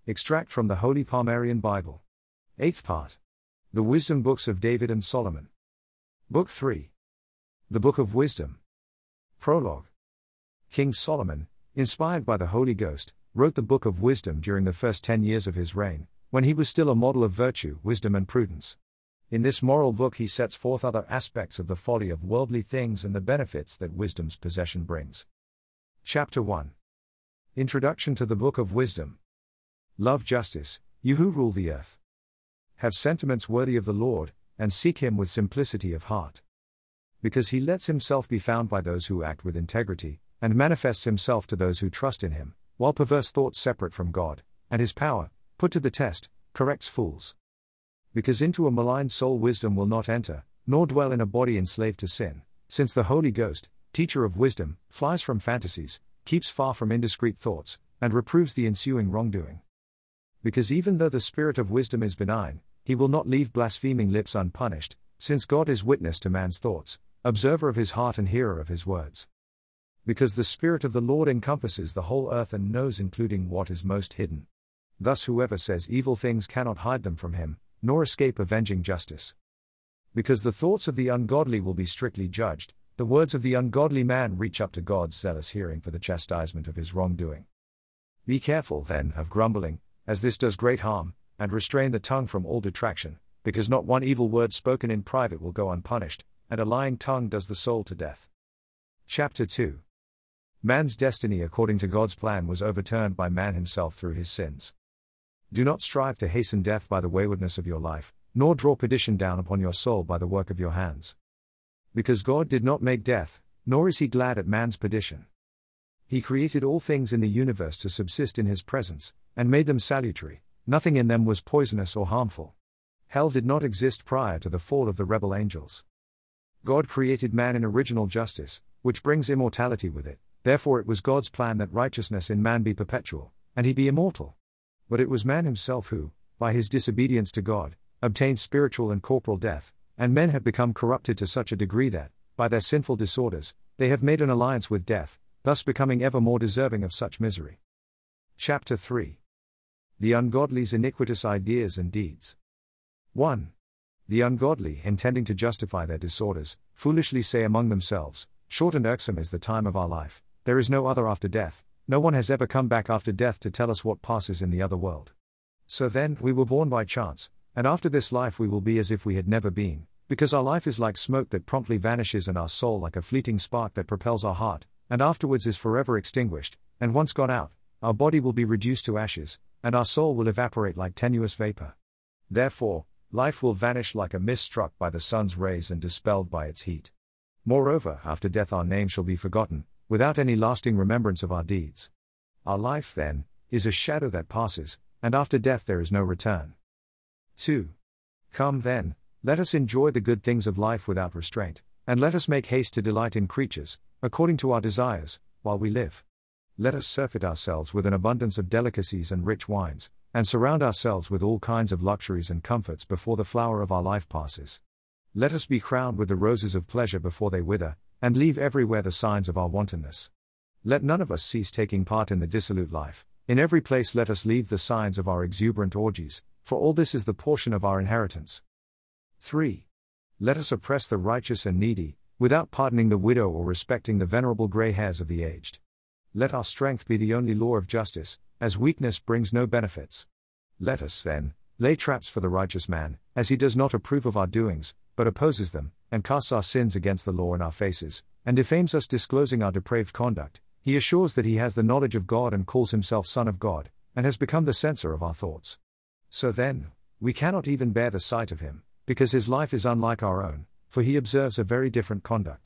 Extract from the Holy Palmarian Bible. 8th part. The Wisdom Books of David and Solomon. Book 3. The Book of Wisdom. Prologue. King Solomon, inspired by the Holy Ghost, wrote the Book of Wisdom during the first 10 years of his reign, when he was still a model of virtue, wisdom and prudence. In this moral book he sets forth other aspects of the folly of worldly things and the benefits that wisdom's possession brings. Chapter 1. Introduction to the Book of Wisdom. Love justice, you who rule the earth. Have sentiments worthy of the Lord, and seek him with simplicity of heart. Because he lets himself be found by those who act with integrity, and manifests himself to those who trust in him, while perverse thoughts separate from God, and his power, put to the test, corrects fools. Because into a maligned soul wisdom will not enter, nor dwell in a body enslaved to sin, since the Holy Ghost, teacher of wisdom, flies from fantasies, keeps far from indiscreet thoughts, and reproves the ensuing wrongdoing. Because even though the spirit of wisdom is benign, he will not leave blaspheming lips unpunished, since God is witness to man's thoughts, observer of his heart and hearer of his words. Because the Spirit of the Lord encompasses the whole earth and knows including what is most hidden. Thus whoever says evil things cannot hide them from him, nor escape avenging justice. Because the thoughts of the ungodly will be strictly judged, the words of the ungodly man reach up to God's zealous hearing for the chastisement of his wrongdoing. Be careful, then, of grumbling, as this does great harm, and restrain the tongue from all detraction, because not one evil word spoken in private will go unpunished, and a lying tongue does the soul to death. Chapter 2. Man's destiny according to God's plan was overturned by man himself through his sins. Do not strive to hasten death by the waywardness of your life, nor draw perdition down upon your soul by the work of your hands. Because God did not make death, nor is he glad at man's perdition. He created all things in the universe to subsist in his presence, and made them salutary, nothing in them was poisonous or harmful. Hell did not exist prior to the fall of the rebel angels. God created man in original justice, which brings immortality with it, therefore it was God's plan that righteousness in man be perpetual, and he be immortal. But it was man himself who, by his disobedience to God, obtained spiritual and corporal death, and men have become corrupted to such a degree that, by their sinful disorders, they have made an alliance with death, thus becoming ever more deserving of such misery. Chapter 3. The ungodly's iniquitous ideas and deeds. 1. The ungodly, intending to justify their disorders, foolishly say among themselves, short and irksome is the time of our life, there is no other after death, no one has ever come back after death to tell us what passes in the other world. So then, we were born by chance, and after this life we will be as if we had never been, because our life is like smoke that promptly vanishes and our soul like a fleeting spark that propels our heart, and afterwards is forever extinguished, and once gone out, our body will be reduced to ashes, and our soul will evaporate like tenuous vapor. Therefore, life will vanish like a mist struck by the sun's rays and dispelled by its heat. Moreover, after death our name shall be forgotten, without any lasting remembrance of our deeds. Our life, then, is a shadow that passes, and after death there is no return. 2. Come then, let us enjoy the good things of life without restraint, and let us make haste to delight in creatures, according to our desires, while we live. Let us surfeit ourselves with an abundance of delicacies and rich wines, and surround ourselves with all kinds of luxuries and comforts before the flower of our life passes. Let us be crowned with the roses of pleasure before they wither, and leave everywhere the signs of our wantonness. Let none of us cease taking part in the dissolute life, in every place let us leave the signs of our exuberant orgies, for all this is the portion of our inheritance. 3. Let us oppress the righteous and needy, without pardoning the widow or respecting the venerable grey hairs of the aged. Let our strength be the only law of justice, as weakness brings no benefits. Let us, then, lay traps for the righteous man, as he does not approve of our doings, but opposes them, and casts our sins against the law in our faces, and defames us disclosing our depraved conduct. He assures that he has the knowledge of God and calls himself Son of God, and has become the censor of our thoughts. So then, we cannot even bear the sight of him, because his life is unlike our own, for he observes a very different conduct.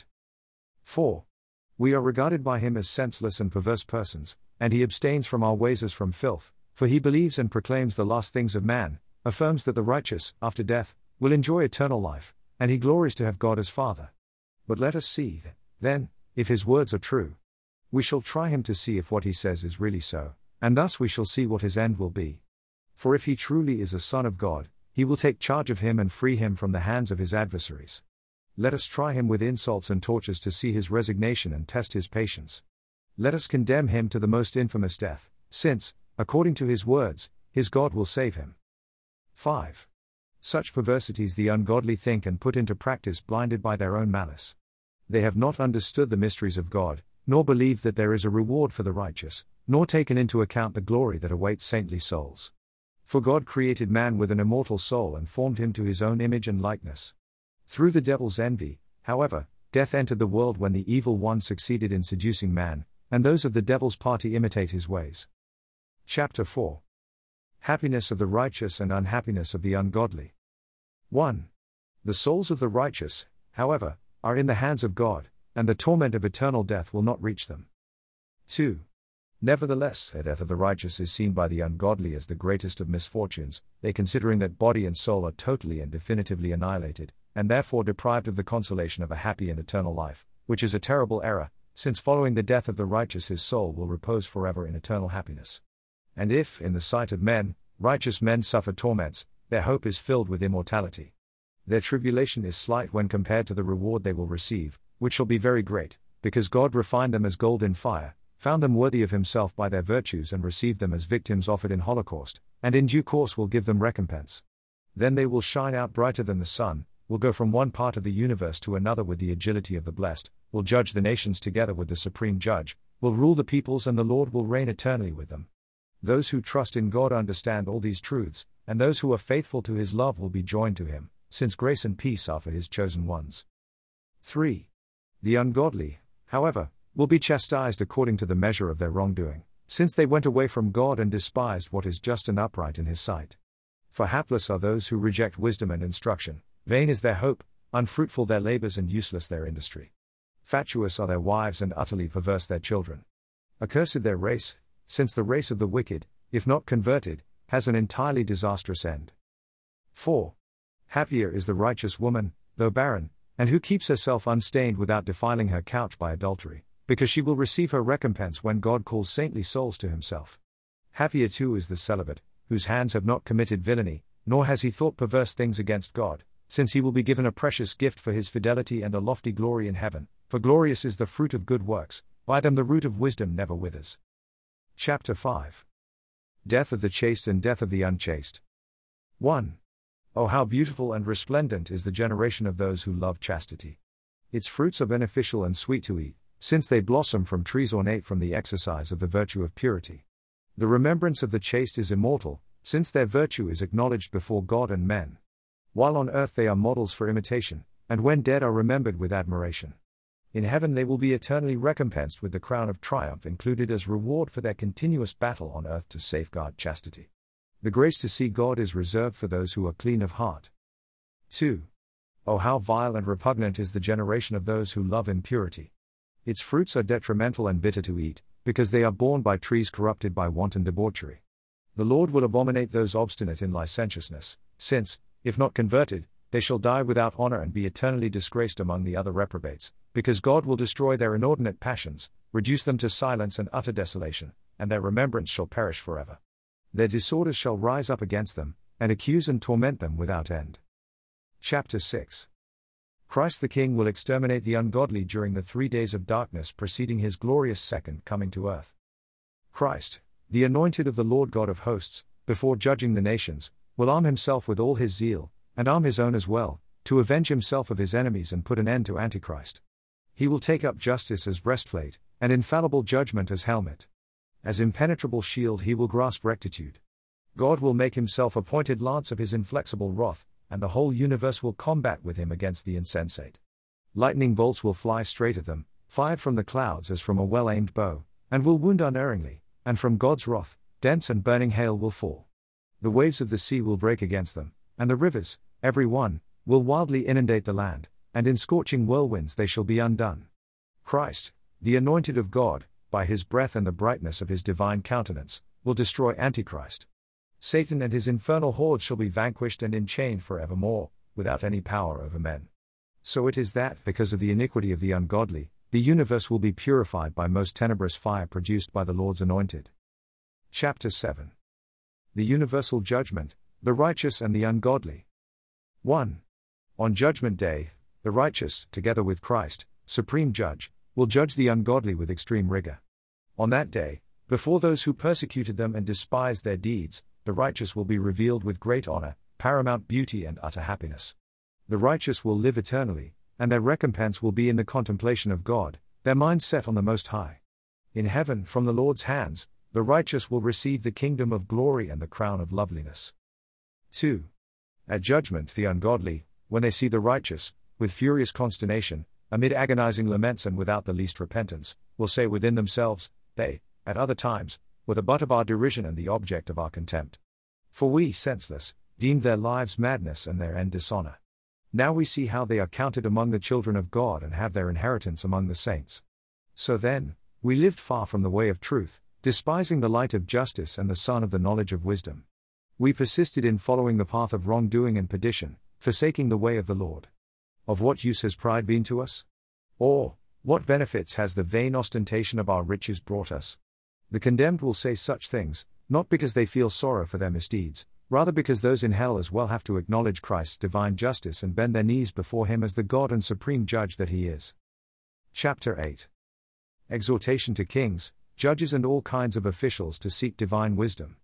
4. We are regarded by him as senseless and perverse persons, and he abstains from our ways as from filth, for he believes and proclaims the lost things of man, affirms that the righteous, after death, will enjoy eternal life, and he glories to have God as Father. But let us see, then, if his words are true. We shall try him to see if what he says is really so, and thus we shall see what his end will be. For if he truly is a Son of God, he will take charge of him and free him from the hands of his adversaries. Let us try him with insults and tortures to see his resignation and test his patience. Let us condemn him to the most infamous death, since, according to his words, his God will save him. 5. Such perversities the ungodly think and put into practice, blinded by their own malice. They have not understood the mysteries of God, nor believed that there is a reward for the righteous, nor taken into account the glory that awaits saintly souls. For God created man with an immortal soul and formed him to his own image and likeness. Through the devil's envy, however, death entered the world when the evil one succeeded in seducing man, and those of the devil's party imitate his ways. Chapter 4. Happiness of the righteous and unhappiness of the ungodly. 1. The souls of the righteous, however, are in the hands of God, and the torment of eternal death will not reach them. 2. Nevertheless, the death of the righteous is seen by the ungodly as the greatest of misfortunes, they considering that body and soul are totally and definitively annihilated, and therefore deprived of the consolation of a happy and eternal life, which is a terrible error, since following the death of the righteous his soul will repose forever in eternal happiness. And if, in the sight of men, righteous men suffer torments, their hope is filled with immortality. Their tribulation is slight when compared to the reward they will receive, which shall be very great, because God refined them as gold in fire, found them worthy of himself by their virtues and received them as victims offered in holocaust, and in due course will give them recompense. Then they will shine out brighter than the sun, will go from one part of the universe to another with the agility of the blessed, will judge the nations together with the supreme judge, will rule the peoples, and the Lord will reign eternally with them. Those who trust in God understand all these truths, and those who are faithful to his love will be joined to him, since grace and peace are for his chosen ones. 3. The ungodly, however, will be chastised according to the measure of their wrongdoing, since they went away from God and despised what is just and upright in his sight. For hapless are those who reject wisdom and instruction, vain is their hope, unfruitful their labors and useless their industry. Fatuous are their wives and utterly perverse their children. Accursed their race, since the race of the wicked, if not converted, has an entirely disastrous end. 4. Happier is the righteous woman, though barren, and who keeps herself unstained without defiling her couch by adultery, because she will receive her recompense when God calls saintly souls to himself. Happier too is the celibate, whose hands have not committed villainy, nor has he thought perverse things against God, since he will be given a precious gift for his fidelity and a lofty glory in heaven, for glorious is the fruit of good works, by them the root of wisdom never withers. Chapter 5. Death of the chaste and death of the unchaste. 1. Oh, how beautiful and resplendent is the generation of those who love chastity! Its fruits are beneficial and sweet to eat, since they blossom from trees ornate from the exercise of the virtue of purity. The remembrance of the chaste is immortal, since their virtue is acknowledged before God and men. While on earth they are models for imitation, and when dead are remembered with admiration. In heaven they will be eternally recompensed with the crown of triumph included as reward for their continuous battle on earth to safeguard chastity. The grace to see God is reserved for those who are clean of heart. 2. Oh, how vile and repugnant is the generation of those who love impurity! Its fruits are detrimental and bitter to eat, because they are borne by trees corrupted by wanton debauchery. The Lord will abominate those obstinate in licentiousness, since, if not converted, they shall die without honor and be eternally disgraced among the other reprobates, because God will destroy their inordinate passions, reduce them to silence and utter desolation, and their remembrance shall perish forever. Their disorders shall rise up against them, and accuse and torment them without end. Chapter 6. Christ the King will exterminate the ungodly during the 3 days of darkness preceding his glorious second coming to earth. Christ, the anointed of the Lord God of hosts, before judging the nations, will arm himself with all his zeal, and arm his own as well, to avenge himself of his enemies and put an end to Antichrist. He will take up justice as breastplate, and infallible judgment as helmet. As impenetrable shield he will grasp rectitude. God will make himself a pointed lance of his inflexible wrath, and the whole universe will combat with him against the insensate. Lightning bolts will fly straight at them, fired from the clouds as from a well-aimed bow, and will wound unerringly, and from God's wrath, dense and burning hail will fall. The waves of the sea will break against them, and the rivers, every one, will wildly inundate the land, and in scorching whirlwinds they shall be undone. Christ, the anointed of God, by his breath and the brightness of his divine countenance, will destroy Antichrist. Satan and his infernal horde shall be vanquished and enchained for evermore, without any power over men. So it is that, because of the iniquity of the ungodly, the universe will be purified by most tenebrous fire produced by the Lord's anointed. Chapter 7. The universal judgment, the righteous and the ungodly. 1. On Judgment Day, the righteous, together with Christ, supreme judge, will judge the ungodly with extreme rigor. On that day, before those who persecuted them and despised their deeds, the righteous will be revealed with great honor, paramount beauty and utter happiness. The righteous will live eternally, and their recompense will be in the contemplation of God, their minds set on the Most High. In heaven, from the Lord's hands, the righteous will receive the kingdom of glory and the crown of loveliness. 2. At judgment, the ungodly, when they see the righteous, with furious consternation, amid agonizing laments and without the least repentance, will say within themselves, they, at other times, were the butt of our derision and the object of our contempt. For we, senseless, deemed their lives madness and their end dishonor. Now we see how they are counted among the children of God and have their inheritance among the saints. So then, we lived far from the way of truth, despising the light of justice and the sun of the knowledge of wisdom. We persisted in following the path of wrongdoing and perdition, forsaking the way of the Lord. Of what use has pride been to us? Or, what benefits has the vain ostentation of our riches brought us? The condemned will say such things, not because they feel sorrow for their misdeeds, rather because those in hell as well have to acknowledge Christ's divine justice and bend their knees before Him as the God and supreme judge that He is. Chapter 8. Exhortation to kings, judges and all kinds of officials to seek divine wisdom.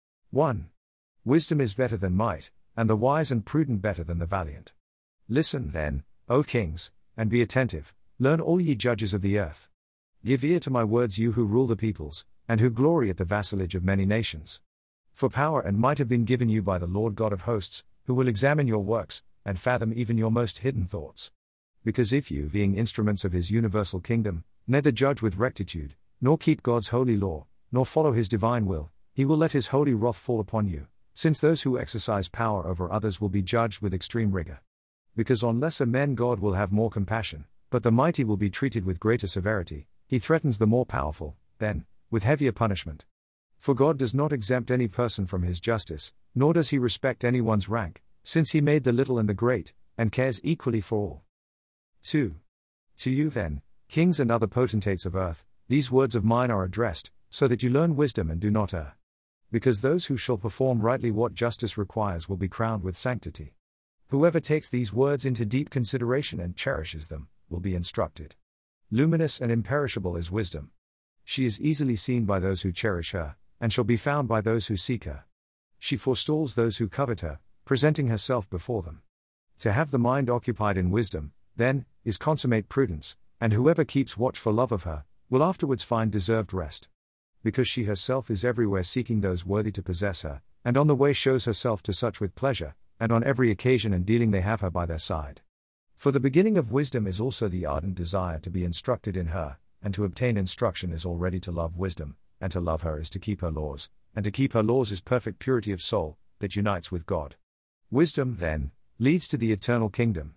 1. Wisdom is better than might, and the wise and prudent better than the valiant. Listen, then, O kings, and be attentive, learn all ye judges of the earth. Give ear to my words, you who rule the peoples, and who glory at the vassalage of many nations. For power and might have been given you by the Lord God of hosts, who will examine your works, and fathom even your most hidden thoughts. Because if you, being instruments of His universal kingdom, neither judge with rectitude, nor keep God's holy law, nor follow His divine will, He will let His holy wrath fall upon you, since those who exercise power over others will be judged with extreme rigor. Because on lesser men God will have more compassion, but the mighty will be treated with greater severity, He threatens the more powerful, then, with heavier punishment. For God does not exempt any person from His justice, nor does He respect anyone's rank, since He made the little and the great, and cares equally for all. 2. To you then, kings and other potentates of earth, these words of mine are addressed, so that you learn wisdom and do not err. Because those who shall perform rightly what justice requires will be crowned with sanctity. Whoever takes these words into deep consideration and cherishes them, will be instructed. Luminous and imperishable is wisdom. She is easily seen by those who cherish her, and shall be found by those who seek her. She forestalls those who covet her, presenting herself before them. To have the mind occupied in wisdom, then, is consummate prudence, and whoever keeps watch for love of her, will afterwards find deserved rest. Because she herself is everywhere seeking those worthy to possess her, and on the way shows herself to such with pleasure, and on every occasion and dealing they have her by their side. For the beginning of wisdom is also the ardent desire to be instructed in her, and to obtain instruction is already to love wisdom, and to love her is to keep her laws, and to keep her laws is perfect purity of soul, that unites with God. Wisdom, then, leads to the eternal kingdom.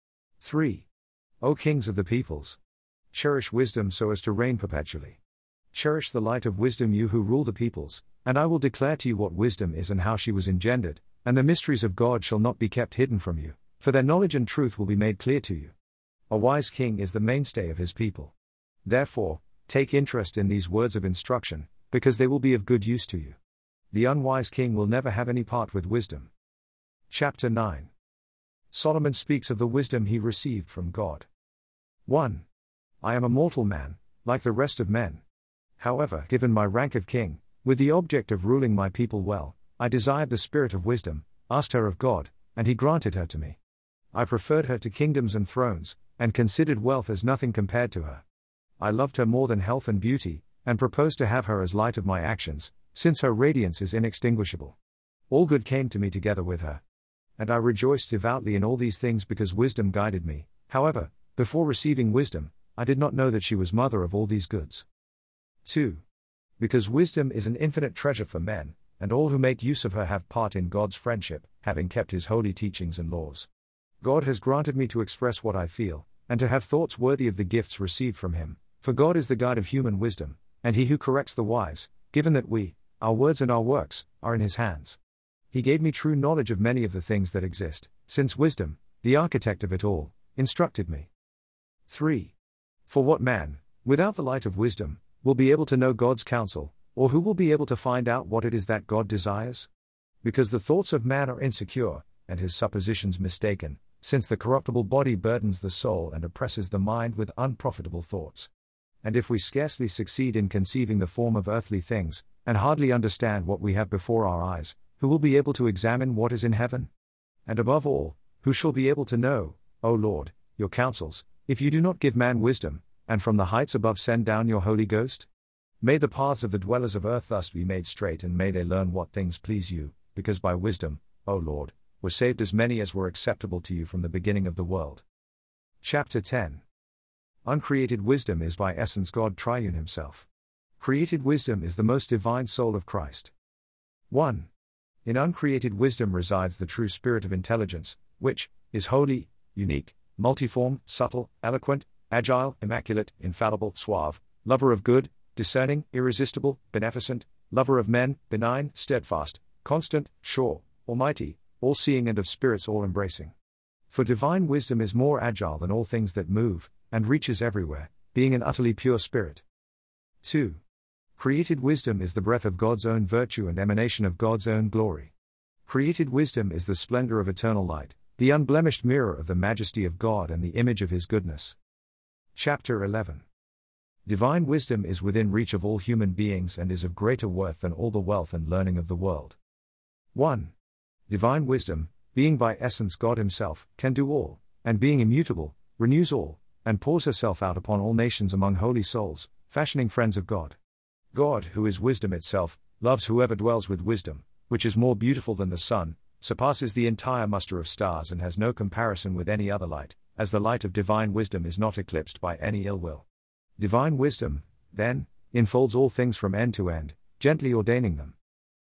3. O kings of the peoples! Cherish wisdom so as to reign perpetually. Cherish the light of wisdom, you who rule the peoples, and I will declare to you what wisdom is and how she was engendered, and the mysteries of God shall not be kept hidden from you, for their knowledge and truth will be made clear to you. A wise king is the mainstay of his people. Therefore, take interest in these words of instruction, because they will be of good use to you. The unwise king will never have any part with wisdom. Chapter 9. Solomon speaks of the wisdom he received from God. 1. I am a mortal man, like the rest of men. However, given my rank of king, with the object of ruling my people well, I desired the spirit of wisdom, asked her of God, and He granted her to me. I preferred her to kingdoms and thrones, and considered wealth as nothing compared to her. I loved her more than health and beauty, and proposed to have her as light of my actions, since her radiance is inextinguishable. All good came to me together with her. And I rejoiced devoutly in all these things because wisdom guided me. However, before receiving wisdom, I did not know that she was mother of all these goods. 2. Because wisdom is an infinite treasure for men, and all who make use of her have part in God's friendship, having kept His holy teachings and laws. God has granted me to express what I feel, and to have thoughts worthy of the gifts received from Him, for God is the guide of human wisdom, and He who corrects the wise, given that we, our words and our works, are in His hands. He gave me true knowledge of many of the things that exist, since wisdom, the architect of it all, instructed me. 3. For what man, without the light of wisdom, will be able to know God's counsel, or who will be able to find out what it is that God desires? Because the thoughts of man are insecure, and his suppositions mistaken, since the corruptible body burdens the soul and oppresses the mind with unprofitable thoughts. And if we scarcely succeed in conceiving the form of earthly things, and hardly understand what we have before our eyes, who will be able to examine what is in heaven? And above all, who shall be able to know, O Lord, your counsels, if you do not give man wisdom, and from the heights above send down your Holy Ghost? May the paths of the dwellers of earth thus be made straight, and may they learn what things please you, because by wisdom, O Lord, were saved as many as were acceptable to you from the beginning of the world. Chapter 10. Uncreated wisdom is by essence God Triune Himself. Created wisdom is the most divine soul of Christ. 1. In uncreated wisdom resides the true spirit of intelligence, which is holy, unique, multiform, subtle, eloquent, agile, immaculate, infallible, suave, lover of good, discerning, irresistible, beneficent, lover of men, benign, steadfast, constant, sure, almighty, all-seeing, and of spirits all-embracing. For divine wisdom is more agile than all things that move, and reaches everywhere, being an utterly pure spirit. 2. Created wisdom is the breath of God's own virtue and emanation of God's own glory. Created wisdom is the splendor of eternal light, the unblemished mirror of the majesty of God and the image of His goodness. Chapter 11. Divine wisdom is within reach of all human beings and is of greater worth than all the wealth and learning of the world. 1. Divine wisdom, being by essence God Himself, can do all, and being immutable, renews all, and pours herself out upon all nations among holy souls, fashioning friends of God. God, who is wisdom itself, loves whoever dwells with wisdom, which is more beautiful than the sun, surpasses the entire muster of stars, and has no comparison with any other light, as the light of divine wisdom is not eclipsed by any ill will. Divine wisdom, then, enfolds all things from end to end, gently ordaining them.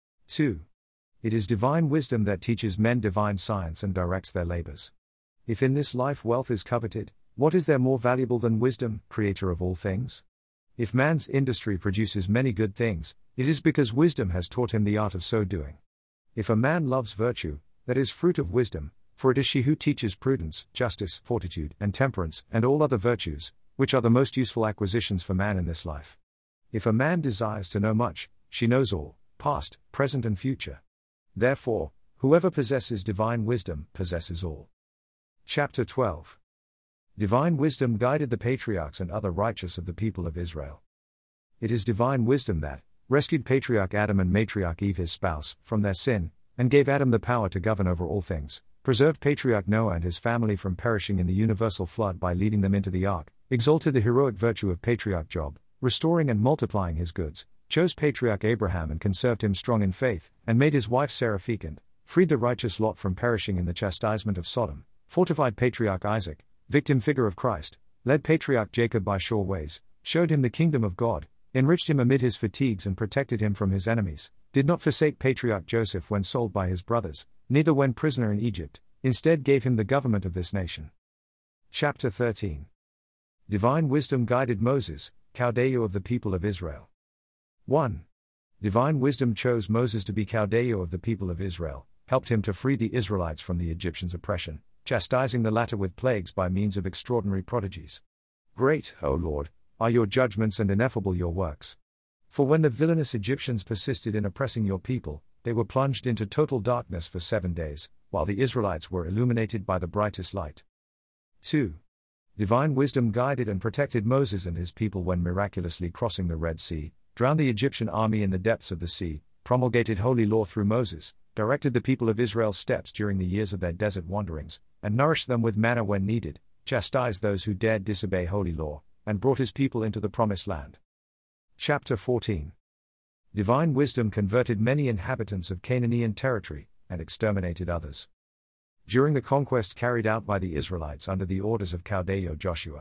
2. It is divine wisdom that teaches men divine science and directs their labors. If in this life wealth is coveted, what is there more valuable than wisdom, creator of all things? If man's industry produces many good things, it is because wisdom has taught him the art of so doing. If a man loves virtue, that is fruit of wisdom, for it is she who teaches prudence, justice, fortitude, and temperance, and all other virtues, which are the most useful acquisitions for man in this life. If a man desires to know much, she knows all, past, present, and future. Therefore, whoever possesses divine wisdom possesses all. Chapter 12. Divine wisdom guided the patriarchs and other righteous of the people of Israel. It is divine wisdom that rescued patriarch Adam and matriarch Eve his spouse from their sin, and gave Adam the power to govern over all things, preserved patriarch Noah and his family from perishing in the universal flood by leading them into the ark, exalted the heroic virtue of patriarch Job, restoring and multiplying his goods, chose patriarch Abraham and conserved him strong in faith, and made his wife Sarah fecund, freed the righteous Lot from perishing in the chastisement of Sodom, fortified patriarch Isaac, victim figure of Christ, led patriarch Jacob by sure ways, showed him the kingdom of God, enriched him amid his fatigues and protected him from his enemies, did not forsake patriarch Joseph when sold by his brothers, neither when prisoner in Egypt, instead gave him the government of this nation. Chapter 13. Divine wisdom guided Moses, caudillo of the people of Israel. 1. Divine wisdom chose Moses to be caudillo of the people of Israel, helped him to free the Israelites from the Egyptians' oppression, chastising the latter with plagues by means of extraordinary prodigies. Great, O Lord, are your judgments and ineffable your works. For when the villainous Egyptians persisted in oppressing your people, they were plunged into total darkness for 7 days, while the Israelites were illuminated by the brightest light. 2. Divine wisdom guided and protected Moses and his people when miraculously crossing the Red Sea, drowned the Egyptian army in the depths of the sea, promulgated holy law through Moses, directed the people of Israel's steps during the years of their desert wanderings, and nourished them with manna when needed, chastised those who dared disobey holy law, and brought his people into the promised land. Chapter 14. Divine wisdom converted many inhabitants of Canaanite territory, and exterminated others. During the conquest carried out by the Israelites under the orders of caudillo Joshua.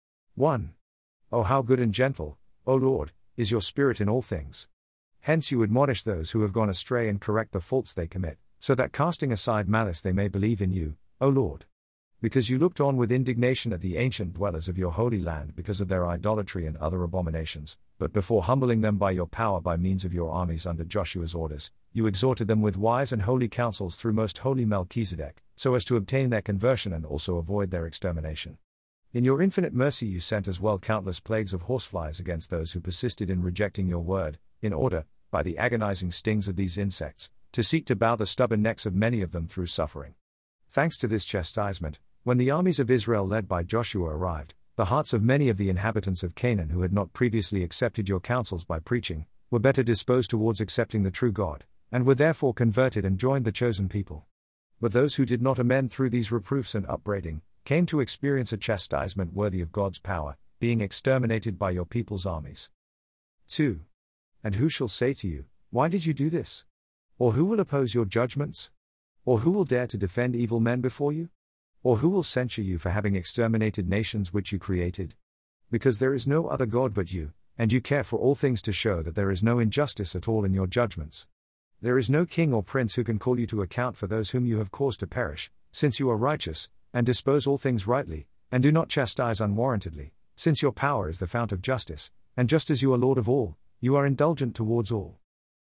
1. O how good and gentle, O Lord, is your spirit in all things. Hence you admonish those who have gone astray and correct the faults they commit, so that casting aside malice they may believe in you, O Lord. Because you looked on with indignation at the ancient dwellers of your holy land because of their idolatry and other abominations, but before humbling them by your power by means of your armies under Joshua's orders, you exhorted them with wise and holy counsels through most holy Melchizedek, so as to obtain their conversion and also avoid their extermination. In your infinite mercy you sent as well countless plagues of horseflies against those who persisted in rejecting your word, in order, by the agonizing stings of these insects, to seek to bow the stubborn necks of many of them through suffering. Thanks to this chastisement, when the armies of Israel led by Joshua arrived, the hearts of many of the inhabitants of Canaan who had not previously accepted your counsels by preaching, were better disposed towards accepting the true God, and were therefore converted and joined the chosen people. But those who did not amend through these reproofs and upbraiding, came to experience a chastisement worthy of God's power, being exterminated by your people's armies. 2. And who shall say to you, why did you do this? Or who will oppose your judgments? Or who will dare to defend evil men before you? Or who will censure you for having exterminated nations which you created? Because there is no other God but you, and you care for all things to show that there is no injustice at all in your judgments. There is no king or prince who can call you to account for those whom you have caused to perish, since you are righteous, and dispose all things rightly, and do not chastise unwarrantedly, since your power is the fount of justice, and just as you are Lord of all, you are indulgent towards all.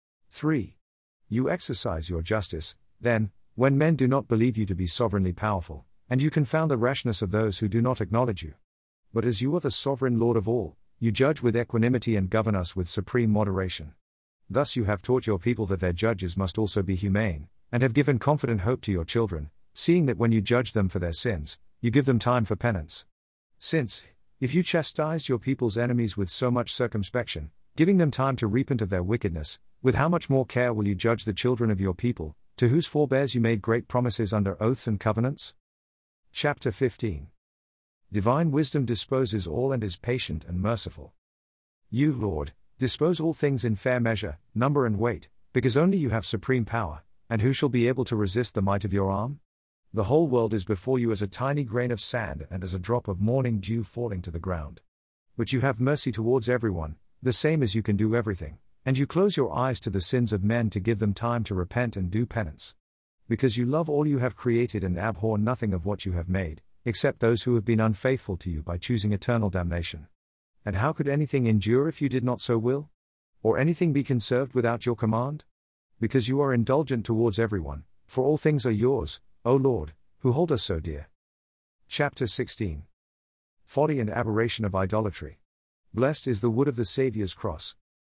3. You exercise your justice, then, when men do not believe you to be sovereignly powerful, and you confound the rashness of those who do not acknowledge you. But as you are the sovereign Lord of all, you judge with equanimity and govern us with supreme moderation. Thus you have taught your people that their judges must also be humane, and have given confident hope to your children, seeing that when you judge them for their sins, you give them time for penance. Since, if you chastised your people's enemies with so much circumspection, giving them time to repent of their wickedness, with how much more care will you judge the children of your people, to whose forebears you made great promises under oaths and covenants? Chapter 15. Divine wisdom disposes all and is patient and merciful. You, Lord, dispose all things in fair measure, number and weight, because only you have supreme power, and who shall be able to resist the might of your arm? The whole world is before you as a tiny grain of sand and as a drop of morning dew falling to the ground. But you have mercy towards everyone, the same as you can do everything, and you close your eyes to the sins of men to give them time to repent and do penance. Because you love all you have created and abhor nothing of what you have made, except those who have been unfaithful to you by choosing eternal damnation. And how could anything endure if you did not so will? Or anything be conserved without your command? Because you are indulgent towards everyone, for all things are yours, O Lord, who hold us so dear. Chapter 16. Folly and aberration of idolatry. Blessed is the wood of the Saviour's cross.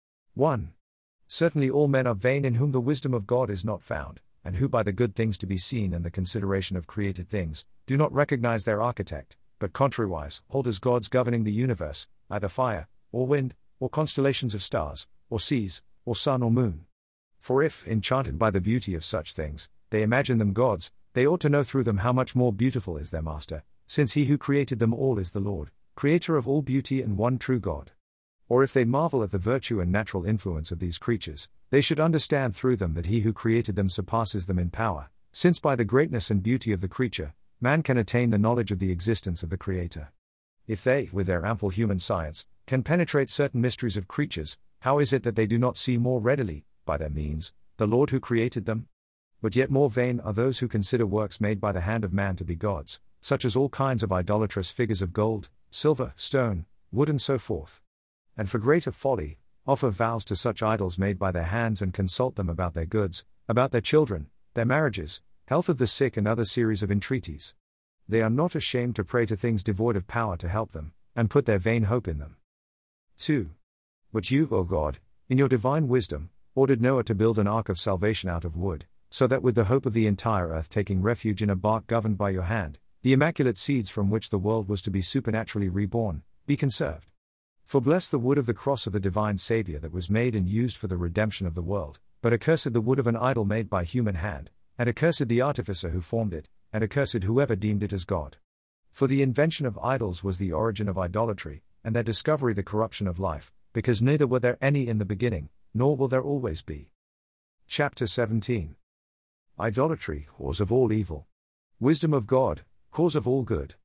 1. Certainly all men are vain in whom the wisdom of God is not found, and who by the good things to be seen and the consideration of created things, do not recognize their architect, but contrariwise hold as gods governing the universe, either fire, or wind, or constellations of stars, or seas, or sun or moon. For if, enchanted by the beauty of such things, they imagine them gods, they ought to know through them how much more beautiful is their Master, since he who created them all is the Lord, creator of all beauty and one true God. Or if they marvel at the virtue and natural influence of these creatures, they should understand through them that he who created them surpasses them in power, since by the greatness and beauty of the creature, man can attain the knowledge of the existence of the Creator. If they, with their ample human science, can penetrate certain mysteries of creatures, how is it that they do not see more readily, by their means, the Lord who created them? But yet more vain are those who consider works made by the hand of man to be gods, such as all kinds of idolatrous figures of gold, silver, stone, wood and so forth. And for greater folly, offer vows to such idols made by their hands and consult them about their goods, about their children, their marriages, health of the sick and other series of entreaties. They are not ashamed to pray to things devoid of power to help them, and put their vain hope in them. 2. But you, O God, in your divine wisdom, ordered Noah to build an ark of salvation out of wood, so that with the hope of the entire earth taking refuge in a bark governed by your hand, the immaculate seeds from which the world was to be supernaturally reborn, be conserved. For bless the wood of the cross of the divine Saviour that was made and used for the redemption of the world, but accursed the wood of an idol made by human hand, and accursed the artificer who formed it, and accursed whoever deemed it as God. For the invention of idols was the origin of idolatry, and their discovery the corruption of life, because neither were there any in the beginning, nor will there always be. Chapter 17. Idolatry, cause of all evil. Wisdom of God, cause of all good.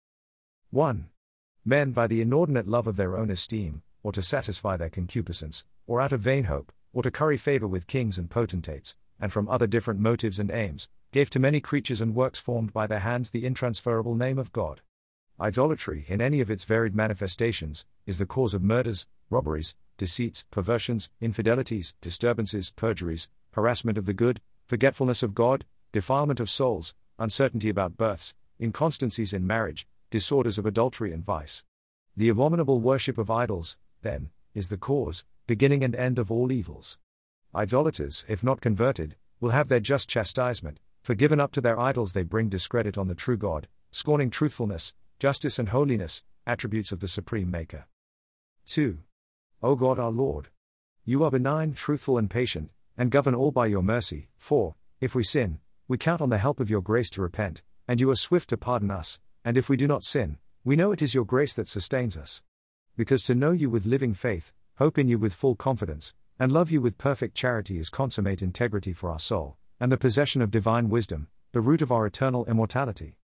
1. Men by the inordinate love of their own esteem, or to satisfy their concupiscence, or out of vain hope, or to curry favor with kings and potentates, and from other different motives and aims, gave to many creatures and works formed by their hands the intransferable name of God. Idolatry, in any of its varied manifestations, is the cause of murders, robberies, deceits, perversions, infidelities, disturbances, perjuries, harassment of the good, forgetfulness of God, defilement of souls, uncertainty about births, inconstancies in marriage, disorders of adultery and vice. The abominable worship of idols, then, is the cause, beginning and end of all evils. Idolaters, if not converted, will have their just chastisement, for given up to their idols they bring discredit on the true God, scorning truthfulness, justice and holiness, attributes of the Supreme Maker. 2. O God our Lord! You are benign, truthful, and patient, and govern all by your mercy. 4. If we sin, we count on the help of your grace to repent, and you are swift to pardon us, and if we do not sin, we know it is your grace that sustains us. Because to know you with living faith, hope in you with full confidence, and love you with perfect charity is consummate integrity for our soul, and the possession of divine wisdom, the root of our eternal immortality.